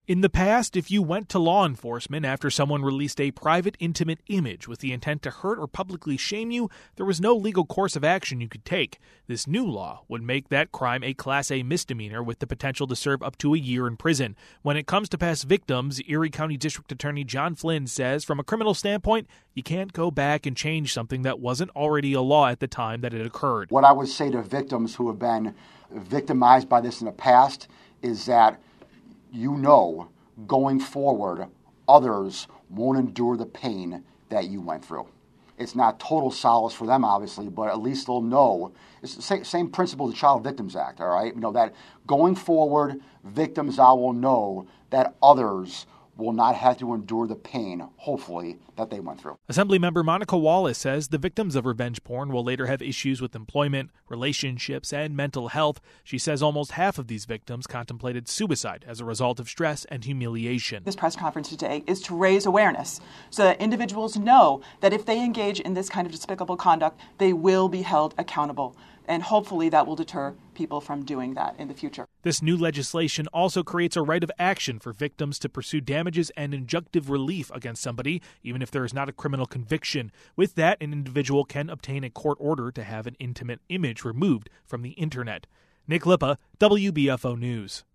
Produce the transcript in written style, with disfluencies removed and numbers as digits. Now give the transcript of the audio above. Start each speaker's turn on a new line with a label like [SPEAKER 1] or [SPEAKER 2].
[SPEAKER 1] In the past, if you went to law enforcement after someone released a private, intimate image with the intent to hurt or publicly shame you, there was no legal course of action you could take. This new law would make that crime a Class A misdemeanor with the potential to serve up to a year in prison. When it comes to past victims, Erie County District Attorney John Flynn says from a criminal standpoint, you can't go back and change something that wasn't already a law at the time that it occurred.
[SPEAKER 2] What I would say to victims who have been victimized by this in the past is that going forward, others won't endure the pain that you went through. It's not total solace for them, obviously, but at least they'll know. It's the same principle of the Child Victims Act, all right? That going forward, victims will know that others will not have to endure the pain, hopefully, that they went through.
[SPEAKER 1] Assemblymember Monica Wallace says the victims of revenge porn will later have issues with employment, relationships, and mental health. She says almost half of these victims contemplated suicide as a result of stress and humiliation.
[SPEAKER 3] This press conference today is to raise awareness so that individuals know that if they engage in this kind of despicable conduct, they will be held accountable. And hopefully that will deter people from doing that in the future.
[SPEAKER 1] This new legislation also creates a right of action for victims to pursue damages and injunctive relief against somebody, even if there is not a criminal conviction. With that, an individual can obtain a court order to have an intimate image removed from the internet. Nick Lippa, WBFO News.